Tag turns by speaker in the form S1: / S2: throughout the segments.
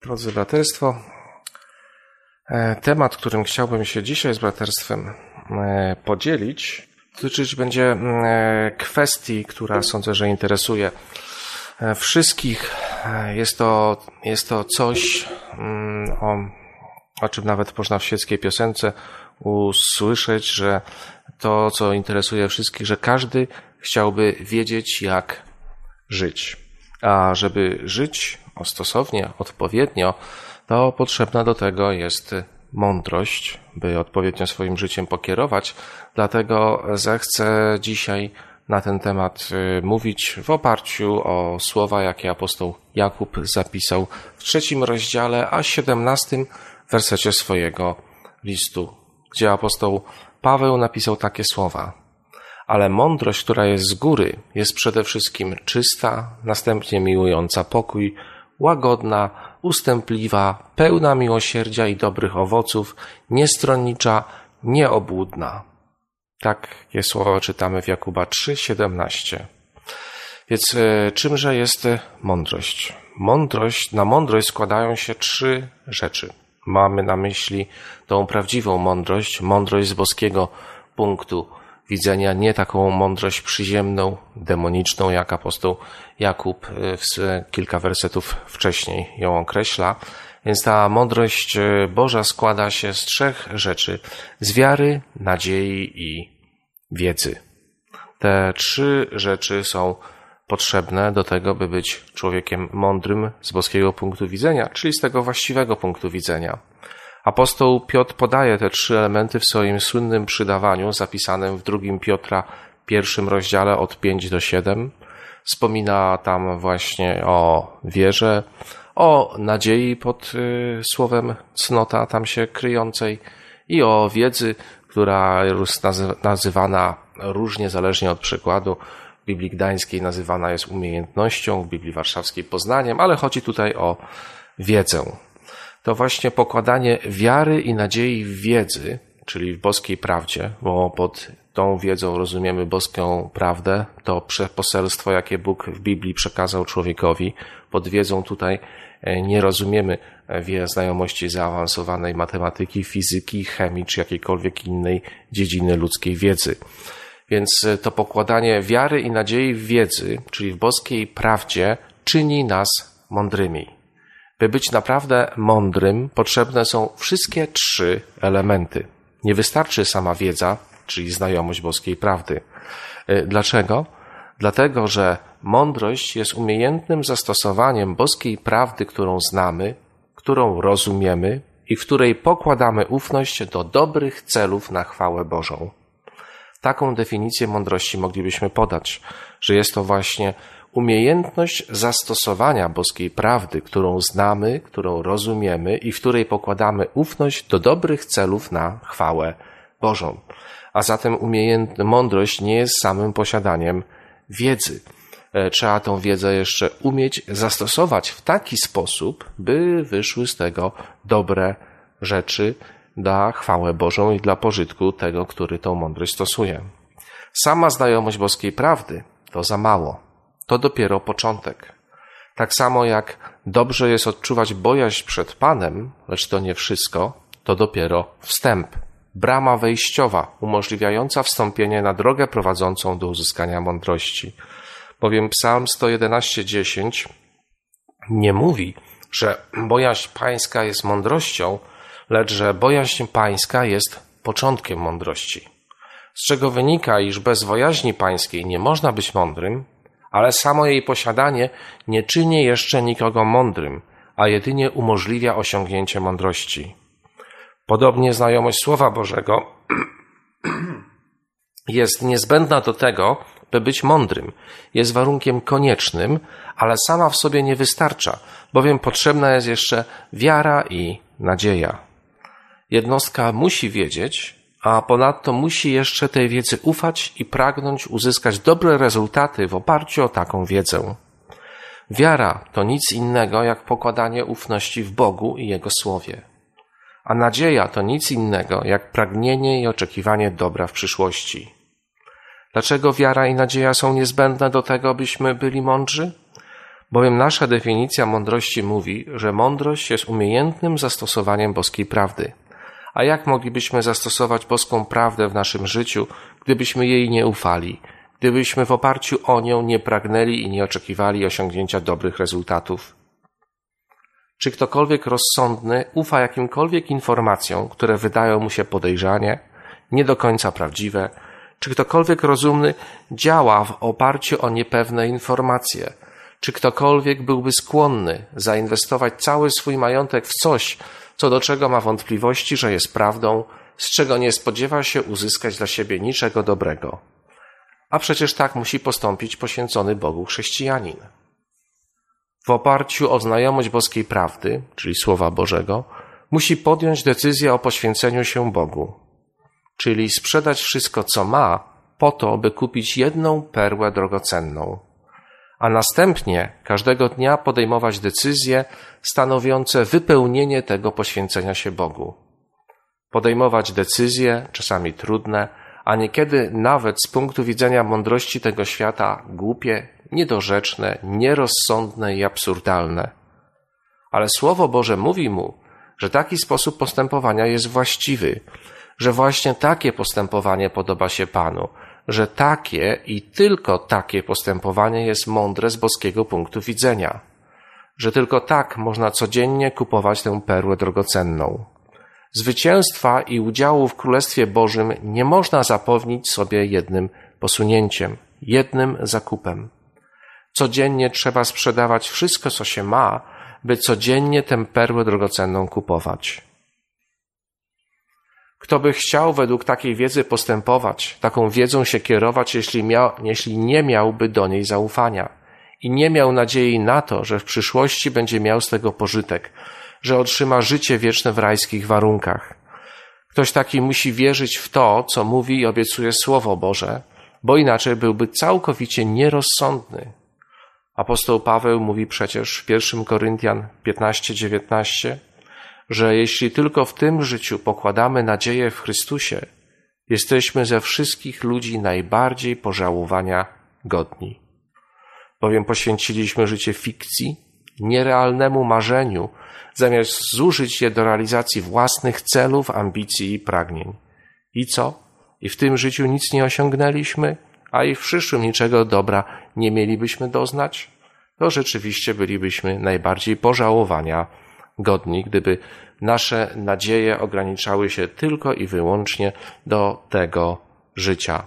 S1: Drodzy braterstwo, temat, którym chciałbym się dzisiaj z braterstwem podzielić, dotyczyć będzie kwestii, która sądzę, że interesuje wszystkich. Jest to coś, o czym nawet można w świeckiej piosence usłyszeć, że to, co interesuje wszystkich, że każdy chciałby wiedzieć, jak żyć. A żeby żyć stosownie, odpowiednio, to potrzebna do tego jest mądrość, by odpowiednio swoim życiem pokierować. Dlatego zechcę dzisiaj na ten temat mówić w oparciu o słowa, jakie apostoł Jakub zapisał w 3 rozdziale, a 17 wersecie swojego listu, gdzie apostoł Paweł napisał takie słowa. Ale mądrość, która jest z góry, jest przede wszystkim czysta, następnie miłująca pokój, łagodna, ustępliwa, pełna miłosierdzia i dobrych owoców, niestronnicza, nieobłudna. Takie słowa czytamy w Jakuba 3:17. Więc czymże jest mądrość? Na mądrość składają się 3 rzeczy. Mamy na myśli tą prawdziwą mądrość z boskiego punktu widzenia, nie taką mądrość przyziemną, demoniczną, jak apostoł Jakub kilka wersetów wcześniej ją określa. Więc ta mądrość Boża składa się z 3 rzeczy. Z wiary, nadziei i wiedzy. Te 3 rzeczy są potrzebne do tego, by być człowiekiem mądrym z boskiego punktu widzenia, czyli z tego właściwego punktu widzenia. Apostoł Piotr podaje te 3 elementy w swoim słynnym przydawaniu zapisanym w 2 Piotra 1 rozdziale od 5 do 7. Wspomina tam właśnie o wierze, o nadziei pod słowem cnota tam się kryjącej i o wiedzy, która jest nazywana różnie, zależnie od przykładu. W Biblii Gdańskiej nazywana jest umiejętnością, w Biblii Warszawskiej poznaniem, ale chodzi tutaj o wiedzę. To właśnie pokładanie wiary i nadziei w wiedzy, czyli w boskiej prawdzie, bo pod tą wiedzą rozumiemy boską prawdę, to poselstwo, jakie Bóg w Biblii przekazał człowiekowi. Pod wiedzą tutaj nie rozumiemy znajomości zaawansowanej matematyki, fizyki, chemii czy jakiejkolwiek innej dziedziny ludzkiej wiedzy. Więc to pokładanie wiary i nadziei w wiedzy, czyli w boskiej prawdzie, czyni nas mądrymi. By być naprawdę mądrym, potrzebne są wszystkie 3 elementy. Nie wystarczy sama wiedza, czyli znajomość boskiej prawdy. Dlaczego? Dlatego, że mądrość jest umiejętnym zastosowaniem boskiej prawdy, którą znamy, którą rozumiemy i w której pokładamy ufność do dobrych celów na chwałę Bożą. Taką definicję mądrości moglibyśmy podać, że jest to właśnie umiejętność zastosowania boskiej prawdy, którą znamy, którą rozumiemy i w której pokładamy ufność do dobrych celów na chwałę Bożą. A zatem mądrość nie jest samym posiadaniem wiedzy. Trzeba tą wiedzę jeszcze umieć zastosować w taki sposób, by wyszły z tego dobre rzeczy dla chwałę Bożą i dla pożytku tego, który tą mądrość stosuje. Sama znajomość boskiej prawdy to za mało. To dopiero początek. Tak samo jak dobrze jest odczuwać bojaźń przed Panem, lecz to nie wszystko, to dopiero wstęp. Brama wejściowa, umożliwiająca wstąpienie na drogę prowadzącą do uzyskania mądrości. Bowiem Psalm 111:10 nie mówi, że bojaźń pańska jest mądrością, lecz że bojaźń pańska jest początkiem mądrości. Z czego wynika, iż bez bojaźni pańskiej nie można być mądrym, ale samo jej posiadanie nie czyni jeszcze nikogo mądrym, a jedynie umożliwia osiągnięcie mądrości. Podobnie znajomość Słowa Bożego jest niezbędna do tego, by być mądrym. Jest warunkiem koniecznym, ale sama w sobie nie wystarcza, bowiem potrzebna jest jeszcze wiara i nadzieja. Jednostka musi wiedzieć, a ponadto musi jeszcze tej wiedzy ufać i pragnąć uzyskać dobre rezultaty w oparciu o taką wiedzę. Wiara to nic innego jak pokładanie ufności w Bogu i Jego Słowie. A nadzieja to nic innego jak pragnienie i oczekiwanie dobra w przyszłości. Dlaczego wiara i nadzieja są niezbędne do tego, byśmy byli mądrzy? Bowiem nasza definicja mądrości mówi, że mądrość jest umiejętnym zastosowaniem boskiej prawdy. A jak moglibyśmy zastosować boską prawdę w naszym życiu, gdybyśmy jej nie ufali, gdybyśmy w oparciu o nią nie pragnęli i nie oczekiwali osiągnięcia dobrych rezultatów? Czy ktokolwiek rozsądny ufa jakimkolwiek informacjom, które wydają mu się podejrzanie, nie do końca prawdziwe? Czy ktokolwiek rozumny działa w oparciu o niepewne informacje? Czy ktokolwiek byłby skłonny zainwestować cały swój majątek w coś, co do czego ma wątpliwości, że jest prawdą, z czego nie spodziewa się uzyskać dla siebie niczego dobrego? A przecież tak musi postąpić poświęcony Bogu chrześcijanin. W oparciu o znajomość boskiej prawdy, czyli Słowa Bożego, musi podjąć decyzję o poświęceniu się Bogu, czyli sprzedać wszystko, co ma, po to, by kupić jedną perłę drogocenną, a następnie każdego dnia podejmować decyzje stanowiące wypełnienie tego poświęcenia się Bogu. Podejmować decyzje, czasami trudne, a niekiedy nawet z punktu widzenia mądrości tego świata głupie, niedorzeczne, nierozsądne i absurdalne. Ale Słowo Boże mówi mu, że taki sposób postępowania jest właściwy, że właśnie takie postępowanie podoba się Panu, że takie i tylko takie postępowanie jest mądre z boskiego punktu widzenia, że tylko tak można codziennie kupować tę perłę drogocenną. Zwycięstwa i udziału w Królestwie Bożym nie można zapewnić sobie jednym posunięciem, jednym zakupem. Codziennie trzeba sprzedawać wszystko, co się ma, by codziennie tę perłę drogocenną kupować. Kto by chciał według takiej wiedzy postępować, taką wiedzą się kierować, jeśli nie miałby do niej zaufania i nie miał nadziei na to, że w przyszłości będzie miał z tego pożytek, że otrzyma życie wieczne w rajskich warunkach. Ktoś taki musi wierzyć w to, co mówi i obiecuje Słowo Boże, bo inaczej byłby całkowicie nierozsądny. Apostoł Paweł mówi przecież w 1 Koryntian 15:19, że jeśli tylko w tym życiu pokładamy nadzieję w Chrystusie, jesteśmy ze wszystkich ludzi najbardziej pożałowania godni. Bowiem poświęciliśmy życie fikcji, nierealnemu marzeniu, zamiast zużyć je do realizacji własnych celów, ambicji i pragnień. I co? I w tym życiu nic nie osiągnęliśmy, a i w przyszłym niczego dobra nie mielibyśmy doznać? To rzeczywiście bylibyśmy najbardziej pożałowania godni, gdyby nasze nadzieje ograniczały się tylko i wyłącznie do tego życia.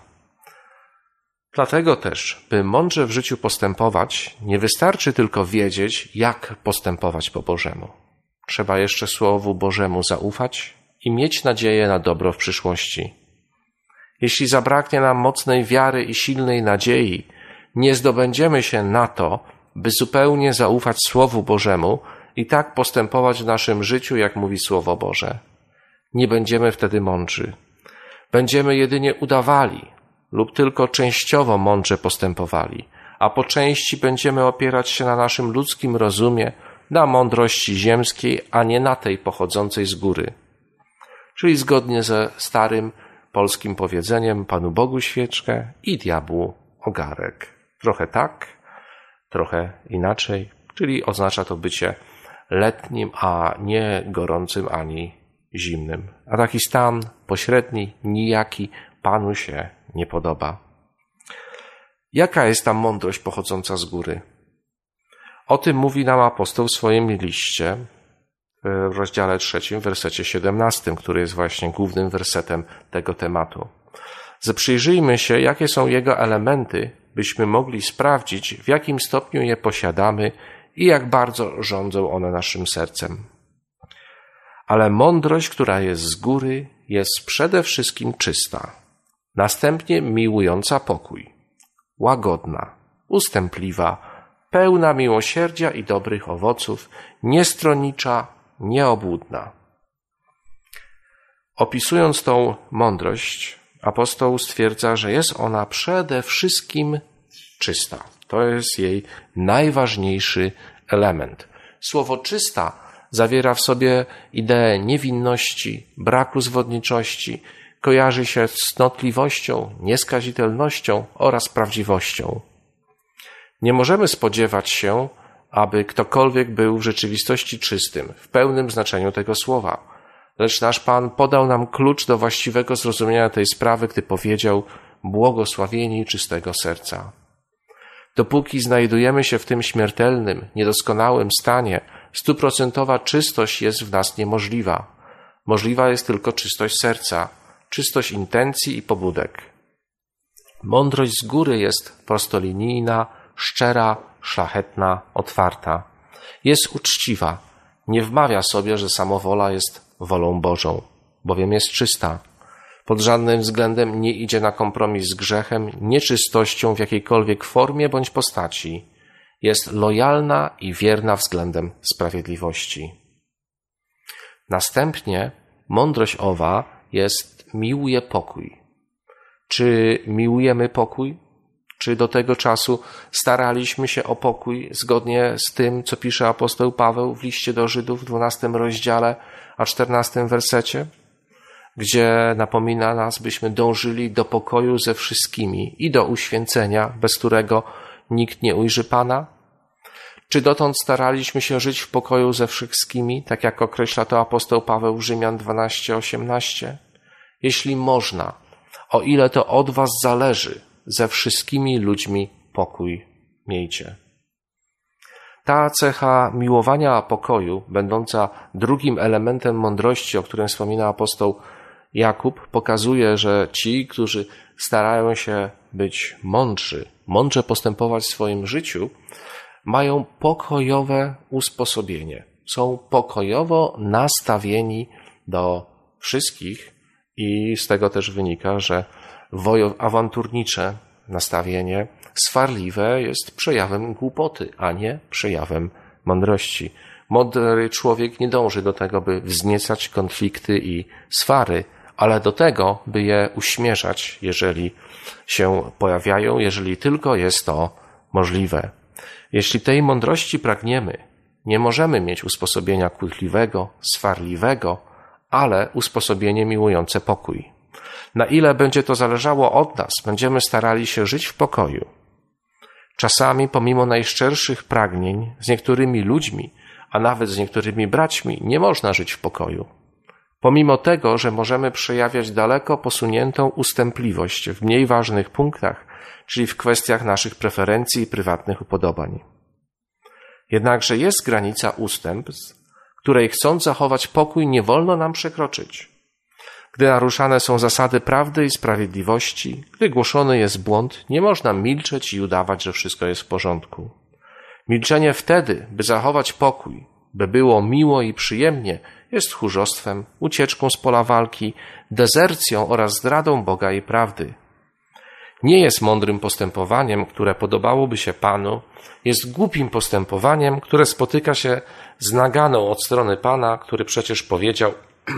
S1: Dlatego też, by mądrze w życiu postępować, nie wystarczy tylko wiedzieć, jak postępować po Bożemu. Trzeba jeszcze Słowu Bożemu zaufać i mieć nadzieję na dobro w przyszłości. Jeśli zabraknie nam mocnej wiary i silnej nadziei, nie zdobędziemy się na to, by zupełnie zaufać Słowu Bożemu i tak postępować w naszym życiu, jak mówi Słowo Boże. Nie będziemy wtedy mądrzy. Będziemy jedynie udawali lub tylko częściowo mądrze postępowali, a po części będziemy opierać się na naszym ludzkim rozumie, na mądrości ziemskiej, a nie na tej pochodzącej z góry. Czyli zgodnie ze starym polskim powiedzeniem Panu Bogu świeczkę i diabłu ogarek. Trochę tak, trochę inaczej, czyli oznacza to bycie letnim, a nie gorącym ani zimnym. A taki stan pośredni, nijaki, Panu się nie podoba. Jaka jest ta mądrość pochodząca z góry? O tym mówi nam apostoł w swoim liście w rozdziale 3, w wersecie 17, który jest właśnie głównym wersetem tego tematu. Przyjrzyjmy się, jakie są jego elementy, byśmy mogli sprawdzić, w jakim stopniu je posiadamy i jak bardzo rządzą one naszym sercem. Ale mądrość, która jest z góry, jest przede wszystkim czysta, następnie miłująca pokój, łagodna, ustępliwa, pełna miłosierdzia i dobrych owoców, niestronnicza, nieobłudna. Opisując tą mądrość, apostoł stwierdza, że jest ona przede wszystkim czysta. To jest jej najważniejszy element. Słowo czysta zawiera w sobie ideę niewinności, braku zwodniczości, kojarzy się z cnotliwością, nieskazitelnością oraz prawdziwością. Nie możemy spodziewać się, aby ktokolwiek był w rzeczywistości czystym, w pełnym znaczeniu tego słowa. Lecz nasz Pan podał nam klucz do właściwego zrozumienia tej sprawy, gdy powiedział: błogosławieni czystego serca. Dopóki znajdujemy się w tym śmiertelnym, niedoskonałym stanie, 100% czystość jest w nas niemożliwa. Możliwa jest tylko czystość serca, czystość intencji i pobudek. Mądrość z góry jest prostolinijna, szczera, szlachetna, otwarta. Jest uczciwa. Nie wmawia sobie, że samowola jest wolą Bożą, bowiem jest czysta. Pod żadnym względem nie idzie na kompromis z grzechem, nieczystością w jakiejkolwiek formie bądź postaci. Jest lojalna i wierna względem sprawiedliwości. Następnie mądrość owa miłuje pokój. Czy miłujemy pokój? Czy do tego czasu staraliśmy się o pokój zgodnie z tym, co pisze apostoł Paweł w liście do Żydów w 12 rozdziale, a 14 wersecie? Gdzie napomina nas, byśmy dążyli do pokoju ze wszystkimi i do uświęcenia, bez którego nikt nie ujrzy Pana? Czy dotąd staraliśmy się żyć w pokoju ze wszystkimi, tak jak określa to apostoł Paweł w Rzymian 12:18? Jeśli można, o ile to od was zależy, ze wszystkimi ludźmi pokój miejcie. Ta cecha miłowania pokoju, będąca drugim elementem mądrości, o którym wspomina apostoł Jakub, pokazuje, że ci, którzy starają się być mądrzy, mądrze postępować w swoim życiu, mają pokojowe usposobienie. Są pokojowo nastawieni do wszystkich i z tego też wynika, że awanturnicze nastawienie swarliwe jest przejawem głupoty, a nie przejawem mądrości. Mądry człowiek nie dąży do tego, by wzniecać konflikty i swary, ale do tego, by je uśmierzać, jeżeli się pojawiają, jeżeli tylko jest to możliwe. Jeśli tej mądrości pragniemy, nie możemy mieć usposobienia kłótliwego, swarliwego, ale usposobienie miłujące pokój. Na ile będzie to zależało od nas, będziemy starali się żyć w pokoju. Czasami, pomimo najszczerszych pragnień, z niektórymi ludźmi, a nawet z niektórymi braćmi, nie można żyć w pokoju. Pomimo tego, że możemy przejawiać daleko posuniętą ustępliwość w mniej ważnych punktach, czyli w kwestiach naszych preferencji i prywatnych upodobań. Jednakże jest granica ustępstw, której chcąc zachować pokój nie wolno nam przekroczyć. Gdy naruszane są zasady prawdy i sprawiedliwości, gdy głoszony jest błąd, nie można milczeć i udawać, że wszystko jest w porządku. Milczenie wtedy, by zachować pokój, by było miło i przyjemnie, jest tchórzostwem, ucieczką z pola walki, dezercją oraz zdradą Boga i prawdy. Nie jest mądrym postępowaniem, które podobałoby się Panu, jest głupim postępowaniem, które spotyka się z naganą od strony Pana, który przecież powiedział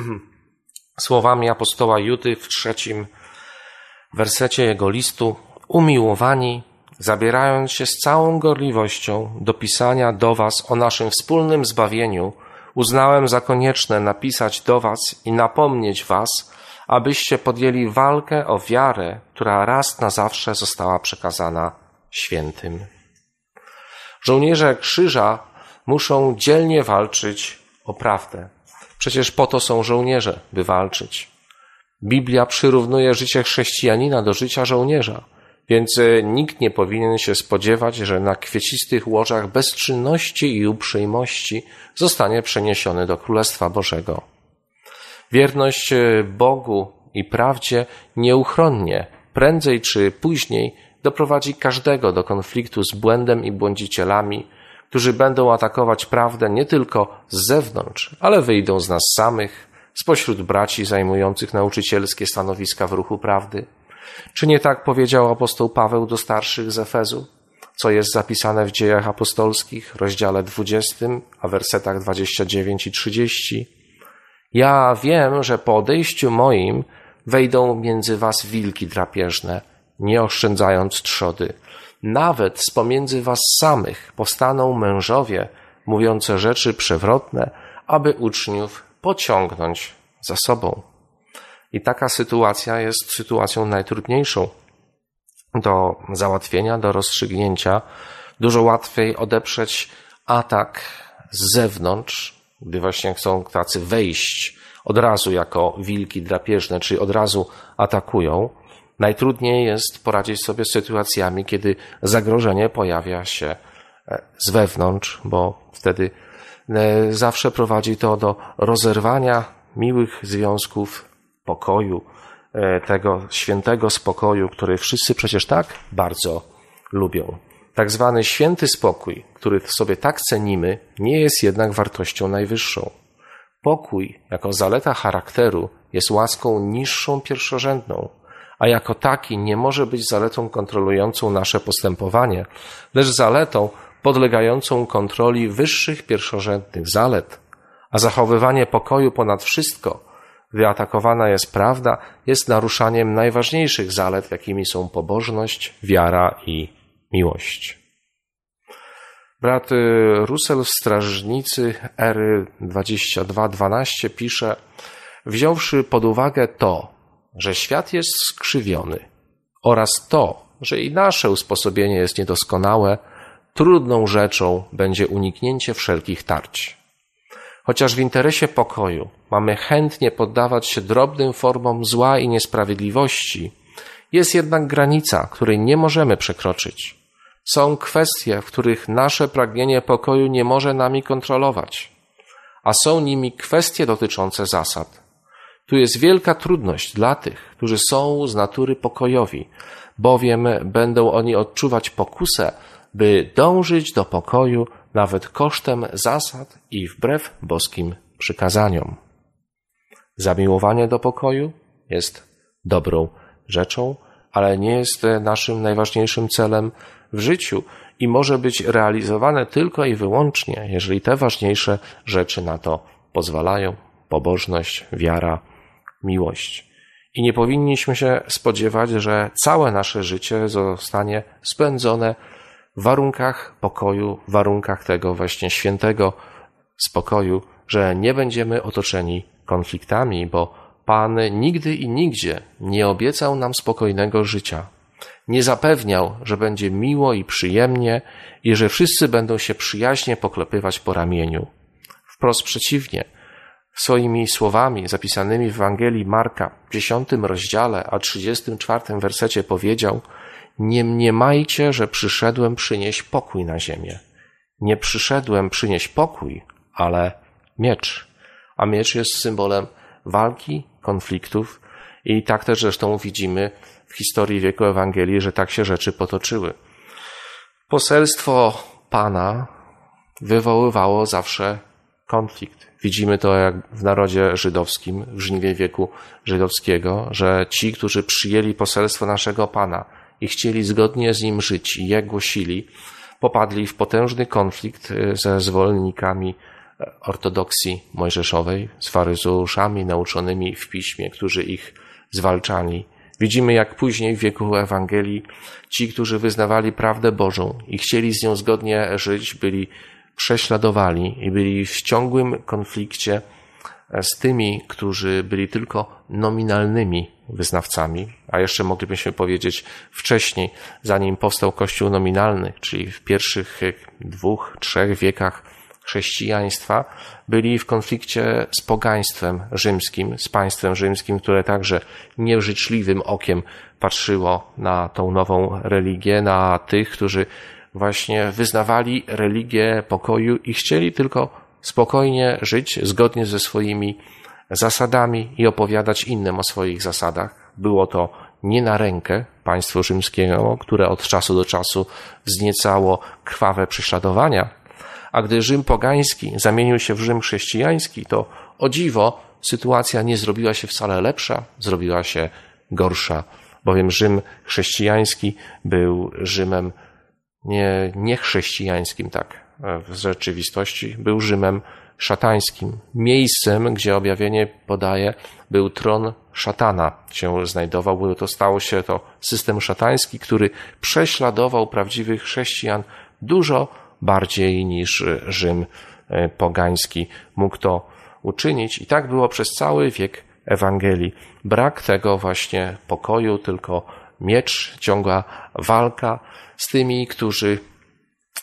S1: słowami apostoła Judy w 3 wersecie jego listu: umiłowani, zabierając się z całą gorliwością do pisania do was o naszym wspólnym zbawieniu, uznałem za konieczne napisać do was i napomnieć was, abyście podjęli walkę o wiarę, która raz na zawsze została przekazana świętym. Żołnierze krzyża muszą dzielnie walczyć o prawdę. Przecież po to są żołnierze, by walczyć. Biblia przyrównuje życie chrześcijanina do życia żołnierza, więc nikt nie powinien się spodziewać, że na kwiecistych łożach bezczynności i uprzejmości zostanie przeniesiony do Królestwa Bożego. Wierność Bogu i prawdzie nieuchronnie, prędzej czy później, doprowadzi każdego do konfliktu z błędem i błądzicielami, którzy będą atakować prawdę nie tylko z zewnątrz, ale wyjdą z nas samych, spośród braci zajmujących nauczycielskie stanowiska w ruchu prawdy. Czy nie tak powiedział apostoł Paweł do starszych z Efezu, co jest zapisane w Dziejach Apostolskich, rozdziale 20, a wersetach 29 i 30? Ja wiem, że po odejściu moim wejdą między was wilki drapieżne, nie oszczędzając trzody. Nawet z pomiędzy was samych powstaną mężowie, mówiące rzeczy przewrotne, aby uczniów pociągnąć za sobą. I taka sytuacja jest sytuacją najtrudniejszą do załatwienia, do rozstrzygnięcia. Dużo łatwiej odeprzeć atak z zewnątrz, gdy właśnie chcą tacy wejść od razu jako wilki drapieżne, czyli od razu atakują. Najtrudniej jest poradzić sobie z sytuacjami, kiedy zagrożenie pojawia się z wewnątrz, bo wtedy zawsze prowadzi to do rozerwania miłych związków, pokoju, tego świętego spokoju, który wszyscy przecież tak bardzo lubią. Tak zwany święty spokój, który sobie tak cenimy, nie jest jednak wartością najwyższą. Pokój jako zaleta charakteru jest łaską niższą pierwszorzędną, a jako taki nie może być zaletą kontrolującą nasze postępowanie, lecz zaletą podlegającą kontroli wyższych pierwszorzędnych zalet, a zachowywanie pokoju ponad wszystko, gdy atakowana jest prawda, jest naruszaniem najważniejszych zalet, jakimi są pobożność, wiara i miłość. Brat Russell w Strażnicy Ery 2212 pisze: wziąwszy pod uwagę to, że świat jest skrzywiony oraz to, że i nasze usposobienie jest niedoskonałe, trudną rzeczą będzie uniknięcie wszelkich tarć. Chociaż w interesie pokoju mamy chętnie poddawać się drobnym formom zła i niesprawiedliwości, jest jednak granica, której nie możemy przekroczyć. Są kwestie, w których nasze pragnienie pokoju nie może nami kontrolować, a są nimi kwestie dotyczące zasad. Tu jest wielka trudność dla tych, którzy są z natury pokojowi, bowiem będą oni odczuwać pokusę, by dążyć do pokoju nawet kosztem zasad i wbrew boskim przykazaniom. Zamiłowanie do pokoju jest dobrą rzeczą, ale nie jest naszym najważniejszym celem w życiu i może być realizowane tylko i wyłącznie, jeżeli te ważniejsze rzeczy na to pozwalają: pobożność, wiara, miłość. I nie powinniśmy się spodziewać, że całe nasze życie zostanie spędzone w warunkach pokoju, w warunkach tego właśnie świętego spokoju, że nie będziemy otoczeni konfliktami, bo Pan nigdy i nigdzie nie obiecał nam spokojnego życia. Nie zapewniał, że będzie miło i przyjemnie i że wszyscy będą się przyjaźnie poklepywać po ramieniu. Wprost przeciwnie, swoimi słowami zapisanymi w Ewangelii Marka w 10 rozdziale, a 34 wersecie powiedział: nie mniemajcie, że przyszedłem przynieść pokój na ziemię. Nie przyszedłem przynieść pokój, ale miecz. A miecz jest symbolem walki, konfliktów i tak też zresztą widzimy w historii wieku Ewangelii, że tak się rzeczy potoczyły. Poselstwo Pana wywoływało zawsze konflikt. Widzimy to jak w narodzie żydowskim, w żniwie wieku żydowskiego, że ci, którzy przyjęli poselstwo naszego Pana i chcieli zgodnie z nim żyć i je głosili, popadli w potężny konflikt ze zwolennikami ortodoksji mojżeszowej, z faryzeuszami nauczonymi w piśmie, którzy ich zwalczali. Widzimy, jak później w wieku Ewangelii ci, którzy wyznawali prawdę Bożą i chcieli z nią zgodnie żyć, byli prześladowani i byli w ciągłym konflikcie z tymi, którzy byli tylko nominalnymi wyznawcami, a jeszcze moglibyśmy powiedzieć wcześniej, zanim powstał Kościół nominalny, czyli w pierwszych 2-3 wiekach chrześcijaństwa, byli w konflikcie z pogaństwem rzymskim, z państwem rzymskim, które także nieżyczliwym okiem patrzyło na tą nową religię, na tych, którzy właśnie wyznawali religię pokoju i chcieli tylko spokojnie żyć zgodnie ze swoimi zasadami i opowiadać innym o swoich zasadach. Było to nie na rękę państwu rzymskiemu, które od czasu do czasu wzniecało krwawe prześladowania, a gdy Rzym pogański zamienił się w Rzym chrześcijański, to o dziwo sytuacja nie zrobiła się wcale lepsza, zrobiła się gorsza, bowiem Rzym chrześcijański był Rzymem niechrześcijańskim, tak w rzeczywistości, był Rzymem szatańskim. Miejscem, gdzie objawienie podaje, był tron szatana się znajdował. Stało się to system szatański, który prześladował prawdziwych chrześcijan dużo bardziej niż Rzym pogański mógł to uczynić. I tak było przez cały wiek Ewangelii. Brak tego właśnie pokoju, tylko miecz, ciągła walka z tymi, którzy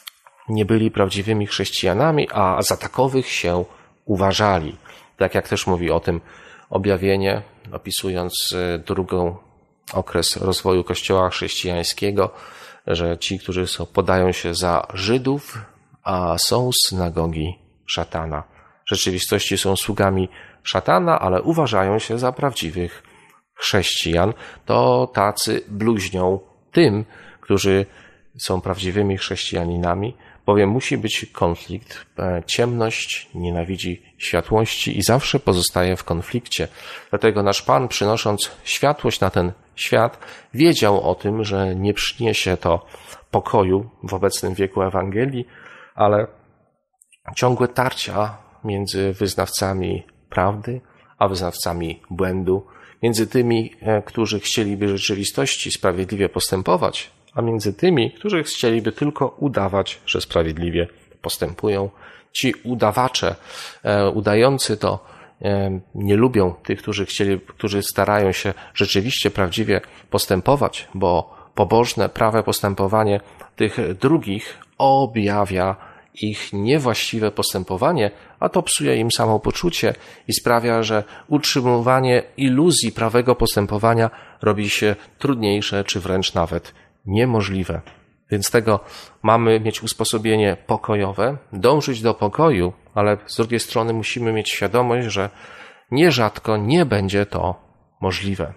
S1: nie byli prawdziwymi chrześcijanami, a za takowych się uważali. Tak jak też mówi o tym objawienie, opisując drugą okres rozwoju Kościoła chrześcijańskiego, że ci, którzy podają się za Żydów, a są z synagogi szatana. W rzeczywistości są sługami szatana, ale uważają się za prawdziwych chrześcijan. To tacy bluźnią tym, którzy są prawdziwymi chrześcijaninami, bowiem musi być konflikt. Ciemność nienawidzi światłości i zawsze pozostaje w konflikcie. Dlatego nasz Pan, przynosząc światłość na ten świat, wiedział o tym, że nie przyniesie to pokoju w obecnym wieku Ewangelii, ale ciągłe tarcia między wyznawcami prawdy a wyznawcami błędu, między tymi, którzy chcieliby w rzeczywistości sprawiedliwie postępować, a między tymi, którzy chcieliby tylko udawać, że sprawiedliwie postępują. Ci udawacze, udający to, nie lubią tych, którzy starają się rzeczywiście prawdziwie postępować, bo pobożne, prawe postępowanie tych drugich objawia ich niewłaściwe postępowanie, a to psuje im samopoczucie i sprawia, że utrzymywanie iluzji prawego postępowania robi się trudniejsze, czy wręcz nawet niemożliwe. Więc tego mamy mieć usposobienie pokojowe, dążyć do pokoju, ale z drugiej strony musimy mieć świadomość, że nierzadko nie będzie to możliwe.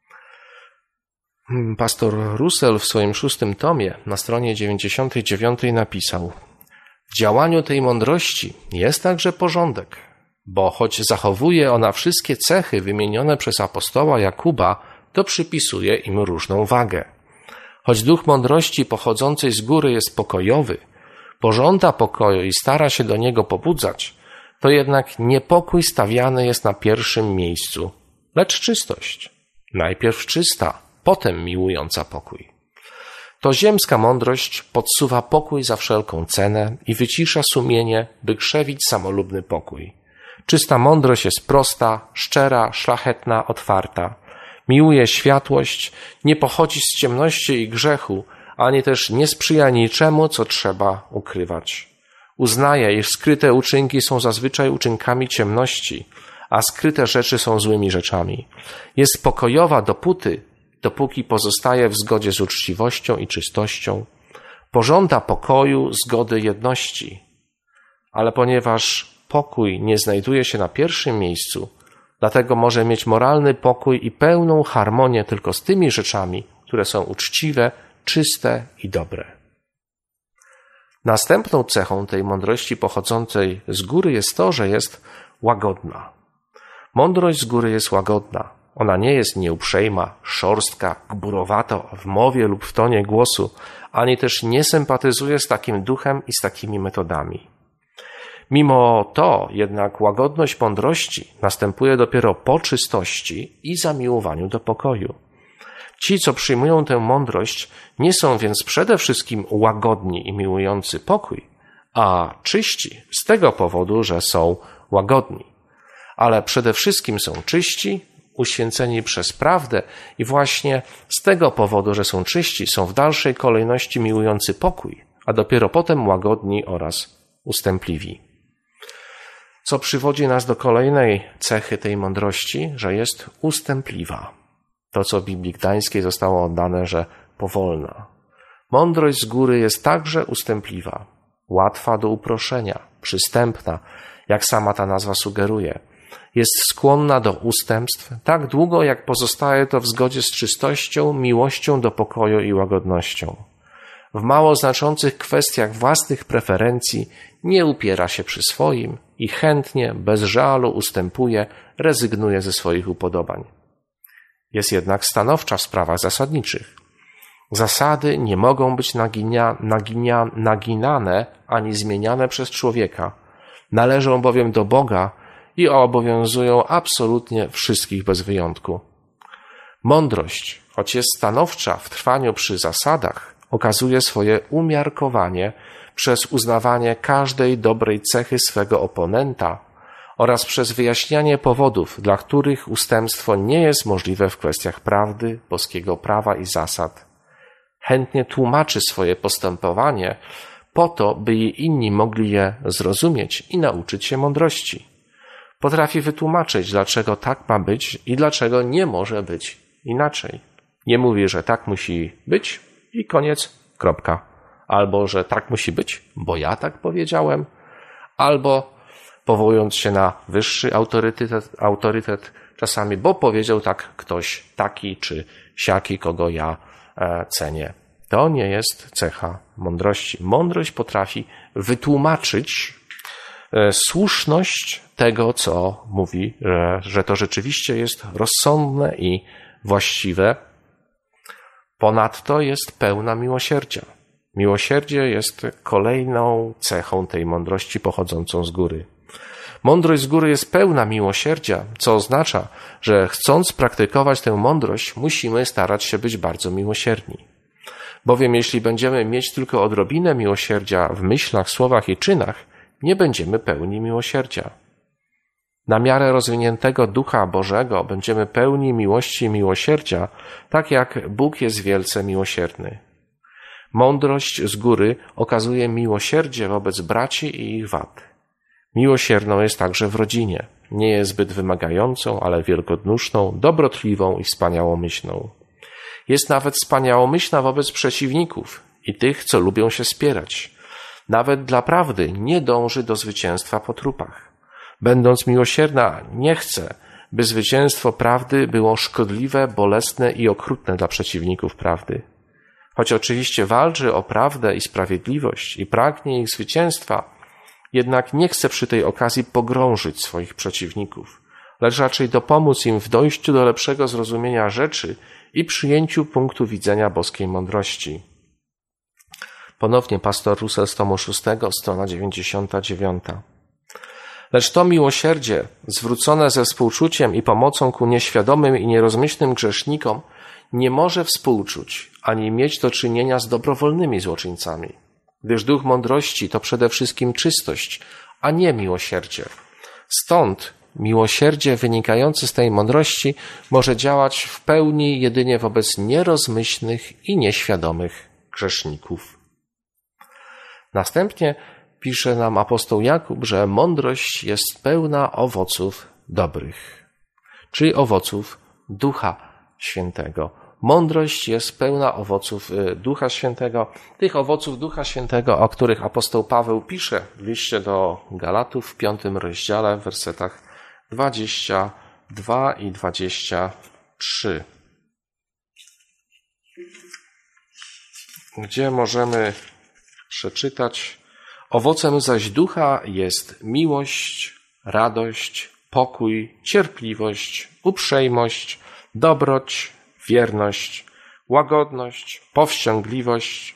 S1: Pastor Russell w swoim 6. tomie na stronie 99 napisał: w działaniu tej mądrości jest także porządek, bo choć zachowuje ona wszystkie cechy wymienione przez apostoła Jakuba, to przypisuje im różną wagę. Choć duch mądrości pochodzącej z góry jest pokojowy, pożąda pokoju i stara się do niego pobudzać, to jednak niepokój stawiany jest na pierwszym miejscu, lecz czystość. Najpierw czysta, potem miłująca pokój. To ziemska mądrość podsuwa pokój za wszelką cenę i wycisza sumienie, by krzewić samolubny pokój. Czysta mądrość jest prosta, szczera, szlachetna, otwarta. Miłuje światłość, nie pochodzi z ciemności i grzechu, ani też nie sprzyja niczemu, co trzeba ukrywać. Uznaje, iż skryte uczynki są zazwyczaj uczynkami ciemności, a skryte rzeczy są złymi rzeczami. Jest pokojowa dopóki pozostaje w zgodzie z uczciwością i czystością. Pożąda pokoju, zgody, jedności. Ale ponieważ pokój nie znajduje się na pierwszym miejscu, dlatego może mieć moralny pokój i pełną harmonię tylko z tymi rzeczami, które są uczciwe, czyste i dobre. Następną cechą tej mądrości pochodzącej z góry jest to, że jest łagodna. Mądrość z góry jest łagodna. Ona nie jest nieuprzejma, szorstka, gburowata w mowie lub w tonie głosu, ani też nie sympatyzuje z takim duchem i z takimi metodami. Mimo to jednak łagodność mądrości następuje dopiero po czystości i zamiłowaniu do pokoju. Ci, co przyjmują tę mądrość, nie są więc przede wszystkim łagodni i miłujący pokój, a czyści z tego powodu, że są łagodni. Ale przede wszystkim są czyści, uświęceni przez prawdę i właśnie z tego powodu, że są czyści, są w dalszej kolejności miłujący pokój, a dopiero potem łagodni oraz ustępliwi. Co przywodzi nas do kolejnej cechy tej mądrości, że jest ustępliwa. To, co w Biblii Gdańskiej zostało oddane, że powolna. Mądrość z góry jest także ustępliwa, łatwa do uproszenia, przystępna, jak sama ta nazwa sugeruje. Jest skłonna do ustępstw tak długo, jak pozostaje to w zgodzie z czystością, miłością do pokoju i łagodnością. W mało znaczących kwestiach własnych preferencji nie upiera się przy swoim i chętnie, bez żalu ustępuje, rezygnuje ze swoich upodobań. Jest jednak stanowcza w sprawach zasadniczych. Zasady nie mogą być naginane ani zmieniane przez człowieka. Należą bowiem do Boga i obowiązują absolutnie wszystkich bez wyjątku. Mądrość, choć jest stanowcza w trwaniu przy zasadach, okazuje swoje umiarkowanie przez uznawanie każdej dobrej cechy swego oponenta oraz przez wyjaśnianie powodów, dla których ustępstwo nie jest możliwe w kwestiach prawdy, boskiego prawa i zasad. Chętnie tłumaczy swoje postępowanie po to, by i inni mogli je zrozumieć i nauczyć się mądrości. Potrafi wytłumaczyć, dlaczego tak ma być i dlaczego nie może być inaczej. Nie mówi, że tak musi być i koniec, kropka. Albo, że tak musi być, bo ja tak powiedziałem, albo powołując się na wyższy autorytet czasami, bo powiedział tak ktoś taki czy siaki, kogo ja cenię. To nie jest cecha mądrości. Mądrość potrafi wytłumaczyć słuszność tego, co mówi, że to rzeczywiście jest rozsądne i właściwe. Ponadto jest pełna miłosierdzia. Miłosierdzie jest kolejną cechą tej mądrości pochodzącą z góry. Mądrość z góry jest pełna miłosierdzia, co oznacza, że chcąc praktykować tę mądrość, musimy starać się być bardzo miłosierni. Bowiem jeśli będziemy mieć tylko odrobinę miłosierdzia w myślach, słowach i czynach, nie będziemy pełni miłosierdzia. Na miarę rozwiniętego Ducha Bożego będziemy pełni miłości i miłosierdzia, tak jak Bóg jest wielce miłosierny. Mądrość z góry okazuje miłosierdzie wobec braci i ich wad. Miłosierną jest także w rodzinie. Nie jest zbyt wymagającą, ale wielkoduszną, dobrotliwą i wspaniałomyślną. Jest nawet wspaniałomyślna wobec przeciwników i tych, co lubią się spierać. Nawet dla prawdy nie dąży do zwycięstwa po trupach. Będąc miłosierna, nie chce, by zwycięstwo prawdy było szkodliwe, bolesne i okrutne dla przeciwników prawdy. Choć oczywiście walczy o prawdę i sprawiedliwość i pragnie ich zwycięstwa, jednak nie chce przy tej okazji pogrążyć swoich przeciwników, lecz raczej dopomóc im w dojściu do lepszego zrozumienia rzeczy i przyjęciu punktu widzenia boskiej mądrości. Ponownie pastor Russell z tomu 6, strona 99. Lecz to miłosierdzie, zwrócone ze współczuciem i pomocą ku nieświadomym i nierozmyślnym grzesznikom, nie może współczuć ani mieć do czynienia z dobrowolnymi złoczyńcami, gdyż duch mądrości to przede wszystkim czystość, a nie miłosierdzie. Stąd miłosierdzie wynikające z tej mądrości może działać w pełni jedynie wobec nierozmyślnych i nieświadomych grzeszników. Następnie pisze nam apostoł Jakub, że mądrość jest pełna owoców dobrych, czyli owoców Ducha Świętego. Mądrość jest pełna owoców Ducha Świętego, tych owoców Ducha Świętego, o których apostoł Paweł pisze w liście do Galatów w 5 rozdziale, w wersetach 22 i 23, gdzie możemy przeczytać: owocem zaś ducha jest miłość, radość, pokój, cierpliwość, uprzejmość, dobroć, wierność, łagodność, powściągliwość.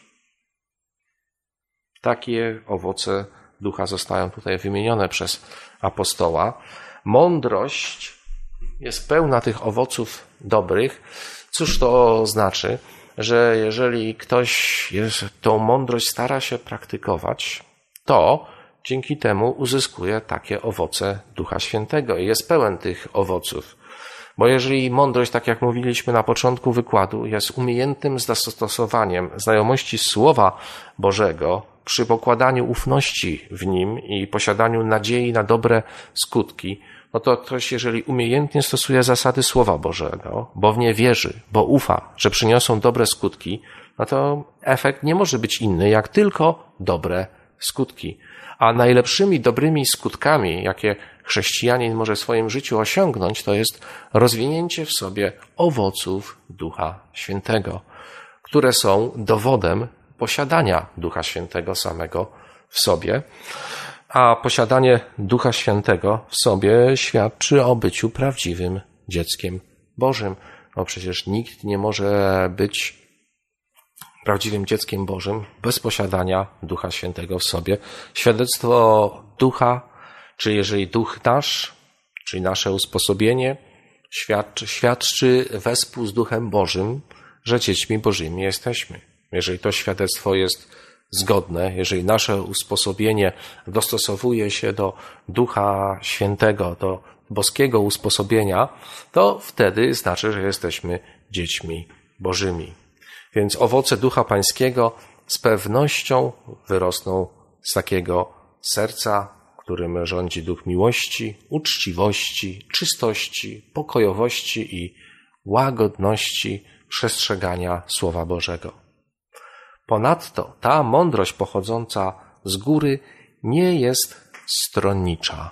S1: Takie owoce ducha zostają tutaj wymienione przez apostoła. Mądrość jest pełna tych owoców dobrych. Cóż to znaczy? Że jeżeli ktoś tą mądrość stara się praktykować, to dzięki temu uzyskuje takie owoce Ducha Świętego i jest pełen tych owoców. Bo jeżeli mądrość, tak jak mówiliśmy na początku wykładu, jest umiejętnym zastosowaniem znajomości Słowa Bożego przy pokładaniu ufności w nim i posiadaniu nadziei na dobre skutki, no to ktoś, jeżeli umiejętnie stosuje zasady Słowa Bożego, bo w nie wierzy, bo ufa, że przyniosą dobre skutki, no to efekt nie może być inny, jak tylko dobre skutki. A najlepszymi dobrymi skutkami, jakie chrześcijanin może w swoim życiu osiągnąć, to jest rozwinięcie w sobie owoców Ducha Świętego, które są dowodem posiadania Ducha Świętego samego w sobie. A posiadanie Ducha Świętego w sobie świadczy o byciu prawdziwym dzieckiem Bożym. Bo przecież nikt nie może być prawdziwym dzieckiem Bożym bez posiadania Ducha Świętego w sobie. Świadectwo Ducha, czy jeżeli Duch nasz, czyli nasze usposobienie, świadczy wespół z Duchem Bożym, że dziećmi Bożymi jesteśmy. Jeżeli to świadectwo jest zgodne, jeżeli nasze usposobienie dostosowuje się do Ducha Świętego, do boskiego usposobienia, to wtedy znaczy, że jesteśmy dziećmi Bożymi. Więc owoce Ducha Pańskiego z pewnością wyrosną z takiego serca, którym rządzi duch miłości, uczciwości, czystości, pokojowości i łagodności przestrzegania Słowa Bożego. Ponadto ta mądrość pochodząca z góry nie jest stronnicza.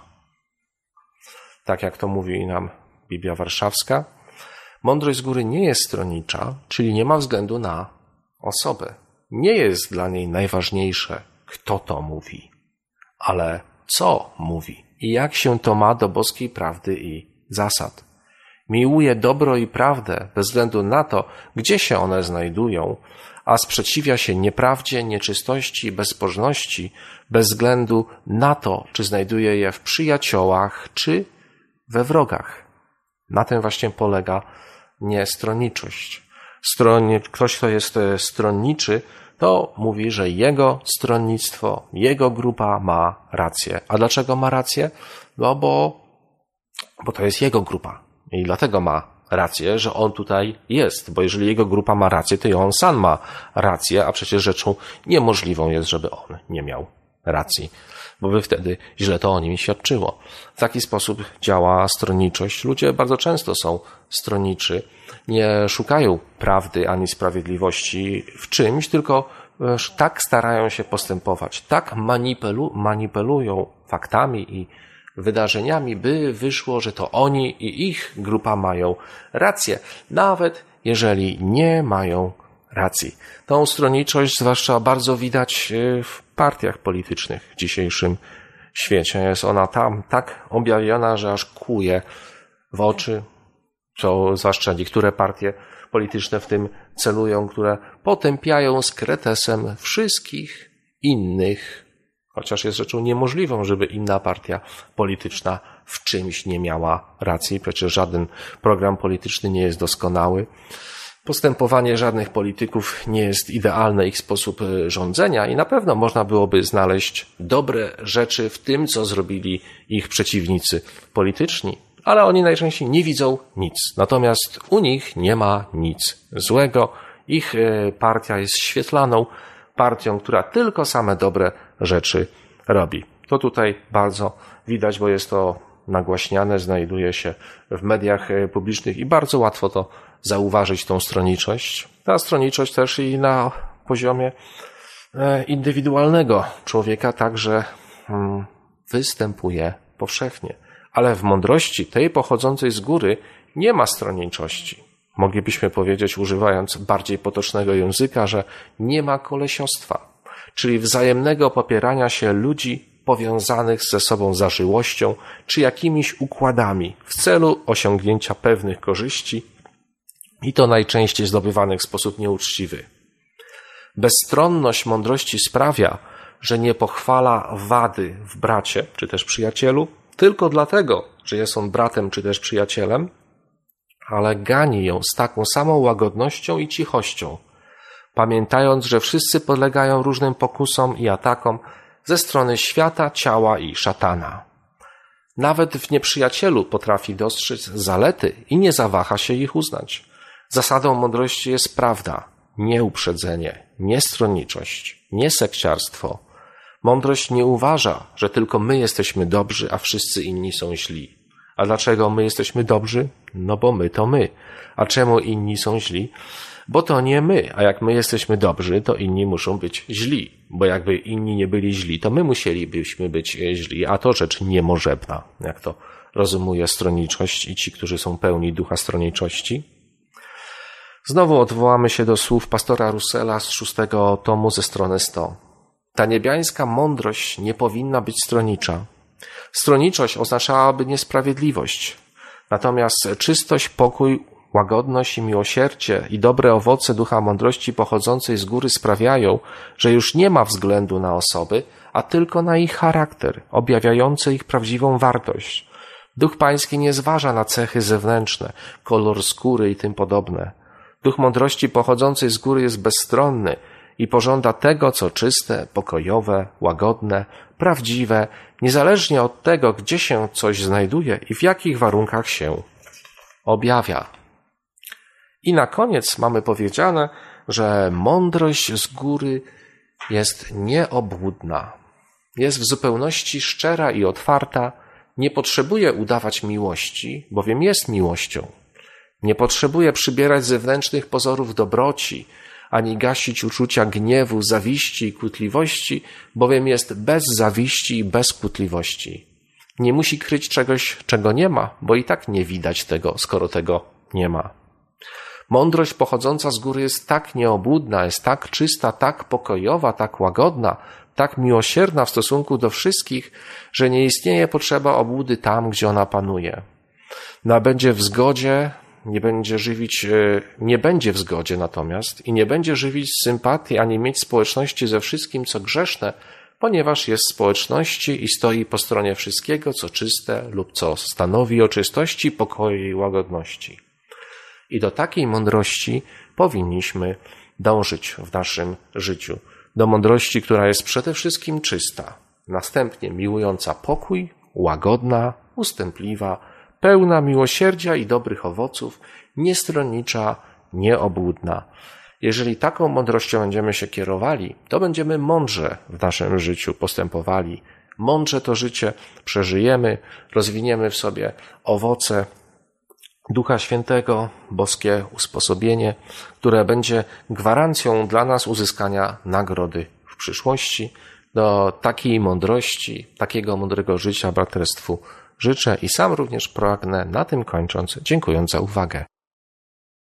S1: Tak jak to mówi nam Biblia Warszawska, mądrość z góry nie jest stronnicza, czyli nie ma względu na osobę. Nie jest dla niej najważniejsze, kto to mówi, ale co mówi i jak się to ma do boskiej prawdy i zasad. Miłuje dobro i prawdę bez względu na to, gdzie się one znajdują, a sprzeciwia się nieprawdzie, nieczystości i bezbożności bez względu na to, czy znajduje je w przyjaciołach, czy we wrogach. Na tym właśnie polega niestronniczość. Ktoś, kto jest stronniczy, to mówi, że jego stronnictwo, jego grupa ma rację. A dlaczego ma rację? No bo to jest jego grupa i dlatego ma rację, że on tutaj jest, bo jeżeli jego grupa ma rację, to i on sam ma rację, a przecież rzeczą niemożliwą jest, żeby on nie miał racji, bo by wtedy źle to o nim świadczyło. W taki sposób działa stronniczość. Ludzie bardzo często są stronniczy, nie szukają prawdy ani sprawiedliwości w czymś, tylko tak starają się postępować, tak manipulują faktami i wydarzeniami, by wyszło, że to oni i ich grupa mają rację, nawet jeżeli nie mają racji. Tą stronniczość zwłaszcza bardzo widać w partiach politycznych w dzisiejszym świecie. Jest ona tam tak objawiona, że aż kłuje w oczy, co zwłaszcza niektóre partie polityczne w tym celują, które potępiają z kretesem wszystkich innych, chociaż jest rzeczą niemożliwą, żeby inna partia polityczna w czymś nie miała racji. Przecież żaden program polityczny nie jest doskonały. Postępowanie żadnych polityków nie jest idealne, ich sposób rządzenia i na pewno można byłoby znaleźć dobre rzeczy w tym, co zrobili ich przeciwnicy polityczni, ale oni najczęściej nie widzą nic. Natomiast u nich nie ma nic złego. Ich partia jest świetlaną partią, która tylko same dobre rzeczy robi. To tutaj bardzo widać, bo jest to nagłaśniane, znajduje się w mediach publicznych i bardzo łatwo to zauważyć, tą stronniczość. Ta stronniczość też i na poziomie indywidualnego człowieka także występuje powszechnie. Ale w mądrości tej pochodzącej z góry nie ma stronniczości. Moglibyśmy powiedzieć, używając bardziej potocznego języka, że nie ma kolesiostwa, czyli wzajemnego popierania się ludzi powiązanych ze sobą zażyłością czy jakimiś układami w celu osiągnięcia pewnych korzyści i to najczęściej zdobywanych w sposób nieuczciwy. Bezstronność mądrości sprawia, że nie pochwala wady w bracie czy też przyjacielu tylko dlatego, że jest on bratem czy też przyjacielem, ale gani ją z taką samą łagodnością i cichością, pamiętając, że wszyscy podlegają różnym pokusom i atakom ze strony świata, ciała i szatana. Nawet w nieprzyjacielu potrafi dostrzec zalety i nie zawaha się ich uznać. Zasadą mądrości jest prawda, nie uprzedzenie, nie stronniczość, nie sekciarstwo. Mądrość nie uważa, że tylko my jesteśmy dobrzy, a wszyscy inni są źli. A dlaczego my jesteśmy dobrzy? No bo my to my. A czemu inni są źli? Bo to nie my, a jak my jesteśmy dobrzy, to inni muszą być źli. Bo jakby inni nie byli źli, to my musielibyśmy być źli, a to rzecz niemożebna, jak to rozumuje stronniczość i ci, którzy są pełni ducha stronniczości. Znowu odwołamy się do słów pastora Russella z 6 tomu ze strony 100. Ta niebiańska mądrość nie powinna być stronnicza. Stronniczość oznaczałaby niesprawiedliwość. Natomiast czystość, pokój, łagodność i miłosierdzie i dobre owoce ducha mądrości pochodzącej z góry sprawiają, że już nie ma względu na osoby, a tylko na ich charakter, objawiający ich prawdziwą wartość. Duch Pański nie zważa na cechy zewnętrzne, kolor skóry i tym podobne. Duch mądrości pochodzącej z góry jest bezstronny i pożąda tego, co czyste, pokojowe, łagodne, prawdziwe, niezależnie od tego, gdzie się coś znajduje i w jakich warunkach się objawia. I na koniec mamy powiedziane, że mądrość z góry jest nieobłudna. Jest w zupełności szczera i otwarta, nie potrzebuje udawać miłości, bowiem jest miłością. Nie potrzebuje przybierać zewnętrznych pozorów dobroci, ani gasić uczucia gniewu, zawiści i kłótliwości, bowiem jest bez zawiści i bez kłótliwości. Nie musi kryć czegoś, czego nie ma, bo i tak nie widać tego, skoro tego nie ma. Mądrość pochodząca z góry jest tak nieobłudna, jest tak czysta, tak pokojowa, tak łagodna, tak miłosierna w stosunku do wszystkich, że nie istnieje potrzeba obłudy tam, gdzie ona panuje. Będzie w zgodzie, nie będzie w zgodzie natomiast i nie będzie żywić sympatii ani mieć społeczności ze wszystkim, co grzeszne, ponieważ jest w społeczności i stoi po stronie wszystkiego, co czyste lub co stanowi o czystości, pokoju i łagodności. I do takiej mądrości powinniśmy dążyć w naszym życiu. Do mądrości, która jest przede wszystkim czysta, następnie miłująca pokój, łagodna, ustępliwa, pełna miłosierdzia i dobrych owoców, niestronnicza, nieobłudna. Jeżeli taką mądrością będziemy się kierowali, to będziemy mądrze w naszym życiu postępowali. Mądrze to życie przeżyjemy, rozwiniemy w sobie owoce Ducha Świętego, boskie usposobienie, które będzie gwarancją dla nas uzyskania nagrody w przyszłości. Do takiej mądrości, takiego mądrego życia braterstwu życzę i sam również pragnę, na tym kończąc, dziękując za uwagę.